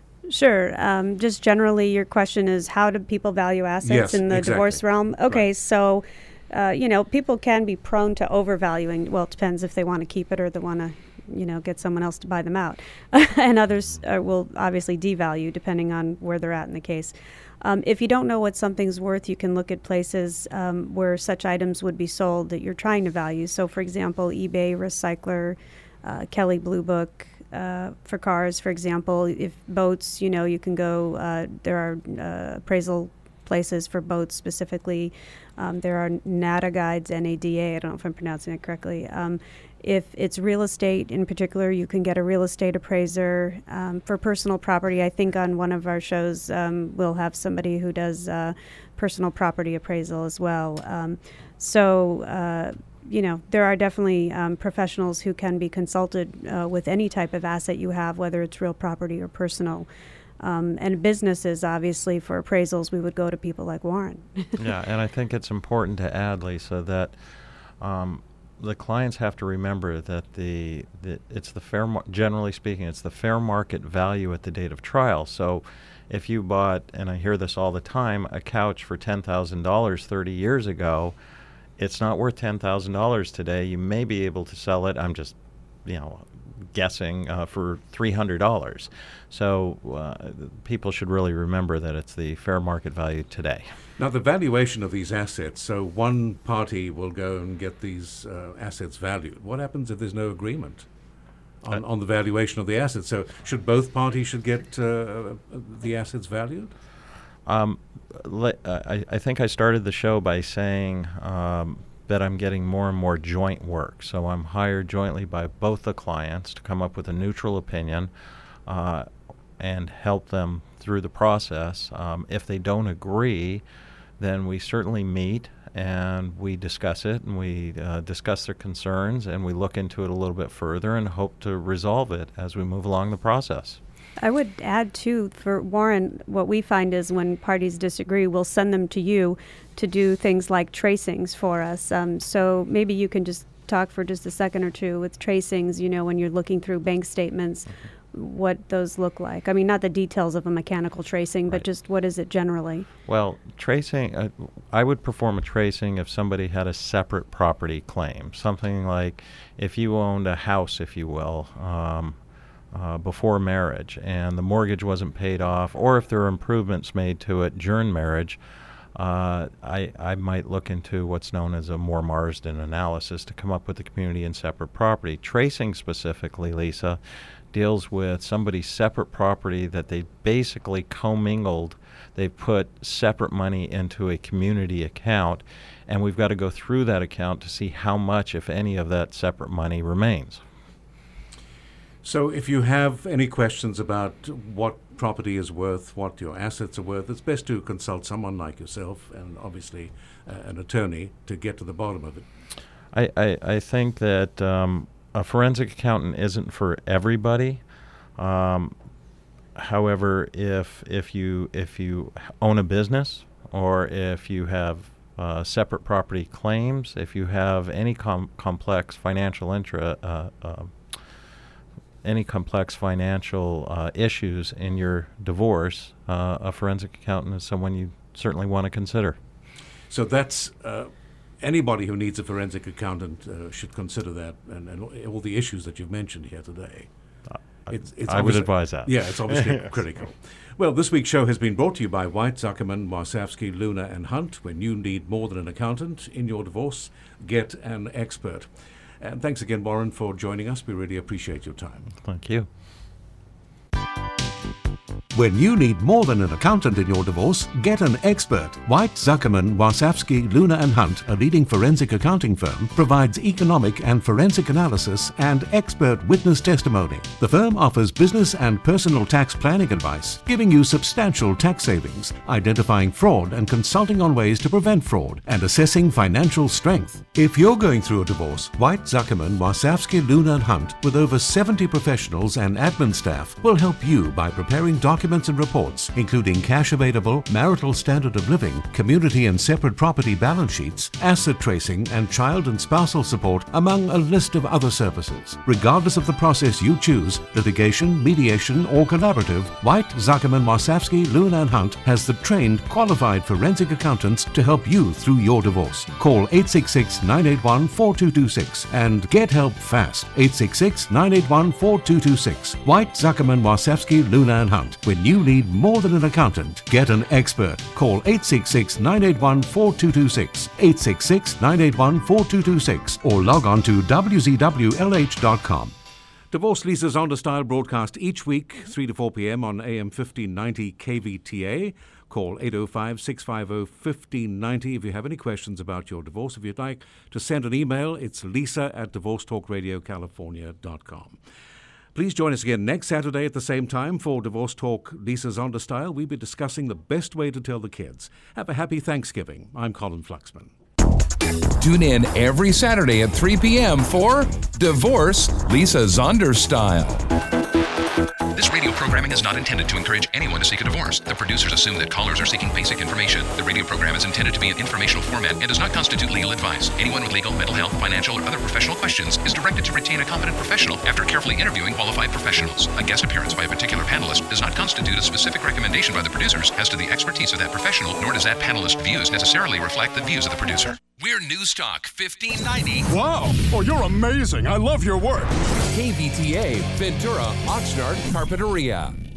Sure. Um, just generally, your question is, how do people value assets yes, in the exactly. divorce realm? Okay, right. so, uh, you know, people can be prone to overvaluing. Well, it depends if they want to keep it or they want to, you know, get someone else to buy them out. And others uh, will obviously devalue depending on where they're at in the case. Um, if you don't know what something's worth, you can look at places um, where such items would be sold that you're trying to value. So, for example, eBay, Recycler, uh, Kelley Blue Book. Uh, for cars, for example, if boats, you know, you can go, uh, there are uh, appraisal places for boats specifically. Um, there are NADA guides, N A D A, I don't know if I'm pronouncing it correctly. Um, if it's real estate in particular, you can get a real estate appraiser. Um, for personal property, I think on one of our shows um, we'll have somebody who does uh, personal property appraisal as well. Um, so, uh, you know, there are definitely um, professionals who can be consulted uh, with any type of asset you have, whether it's real property or personal. Um, and businesses, obviously, for appraisals, we would go to people like Warren. Yeah, and I think it's important to add, Lisa, that um, the clients have to remember that the, the it's the fair, mar- generally speaking, it's the fair market value at the date of trial. So if you bought, and I hear this all the time, a couch for ten thousand dollars thirty years ago, it's not worth ten thousand dollars today. You may be able to sell it, I'm just, you know, guessing, uh, for three hundred dollars. So uh, people should really remember that it's the fair market value today. Now, the valuation of these assets, so one party will go and get these uh, assets valued. What happens if there's no agreement on, uh, on the valuation of the assets? So should both parties should get uh, the assets valued? Um, le- I, I think I started the show by saying um, that I'm getting more and more joint work. So I'm hired jointly by both the clients to come up with a neutral opinion uh, and help them through the process. Um, if they don't agree, then we certainly meet and we discuss it, and we uh, discuss their concerns, and we look into it a little bit further and hope to resolve it as we move along the process. I would add, too, for Warren, what we find is when parties disagree, we'll send them to you to do things like tracings for us. Um, so maybe you can just talk for just a second or two with tracings, you know, when you're looking through bank statements, mm-hmm. what those look like. I mean, not the details of a mechanical tracing, right. but just what is it generally? Well, tracing, uh, I would perform a tracing if somebody had a separate property claim, something like if you owned a house, if you will, um, Uh, before marriage and the mortgage wasn't paid off, or if there are improvements made to it during marriage, uh, I, I might look into what's known as a Moore Marsden analysis to come up with the community and separate property. Tracing specifically, Lisa, deals with somebody's separate property that they basically commingled. They put separate money into a community account, and we've got to go through that account to see how much, if any, of that separate money remains. So if you have any questions about what property is worth, what your assets are worth, it's best to consult someone like yourself and obviously uh, an attorney to get to the bottom of it. I, I, I think that um, a forensic accountant isn't for everybody. Um, however, if if you if you own a business, or if you have uh, separate property claims, if you have any com- complex financial intra uh, uh, any complex financial uh, issues in your divorce, uh, a forensic accountant is someone you certainly want to consider. So that's uh, anybody who needs a forensic accountant uh, should consider that, and, and all the issues that you've mentioned here today. Uh, it's, it's I would advise that. Yeah, it's obviously critical. Well, this week's show has been brought to you by White, Zuckerman, Warsawski, Luna, and Hunt. When you need more than an accountant in your divorce, get an expert. And thanks again, Warren, for joining us. We really appreciate your time. Thank you. When you need more than an accountant in your divorce, get an expert. White, Zuckerman, Warsawski, Luna and Hunt, a leading forensic accounting firm, provides economic and forensic analysis and expert witness testimony. The firm offers business and personal tax planning advice, giving you substantial tax savings, identifying fraud and consulting on ways to prevent fraud, and assessing financial strength. If you're going through a divorce, White, Zuckerman, Warsawski, Luna and Hunt, with over seventy professionals and admin staff, will help you by preparing documents Documents and reports, including cash available, marital standard of living, community and separate property balance sheets, asset tracing, and child and spousal support, among a list of other services. Regardless of the process you choose, litigation, mediation, or collaborative, White, Zuckerman, Warsawski, Luna and Hunt has the trained, qualified forensic accountants to help you through your divorce. Call eight six six, nine eight one, four two two six and get help fast. eight six six, nine eight one, four two two six. White, Zuckerman, Warsawski, Luna and Hunt. When you need more than an accountant, get an expert. Call eight six six, nine eight one, four two two six, eight six six, nine eight one, four two two six, or log on to w z w l h dot com. Divorce Lisa Zonder Style broadcast each week, three to four p.m. on A M fifteen ninety K V T A. Call eight oh five, six five oh, one five nine oh if you have any questions about your divorce. If you'd like to send an email, it's lisa at divorce talk radio california dot com. Please join us again next Saturday at the same time for Divorce Talk Lisa Zonder Style. We'll be discussing the best way to tell the kids. Have a happy Thanksgiving. I'm Colin Fluxman. Tune in every Saturday at three p.m. for Divorce Lisa Zonder Style. This radio programming is not intended to encourage anyone to seek a divorce. The producers assume that callers are seeking basic information. The radio program is intended to be an informational format and does not constitute legal advice. Anyone with legal, mental health, financial, or other professional questions is directed to retain a competent professional after carefully interviewing qualified professionals. A guest appearance by a particular panelist does not constitute a specific recommendation by the producers as to the expertise of that professional, nor does that panelist's views necessarily reflect the views of the producer. We're News Talk fifteen ninety. Wow! Oh, you're amazing. I love your work. K V T A, Ventura, Oxnard, Carpinteria.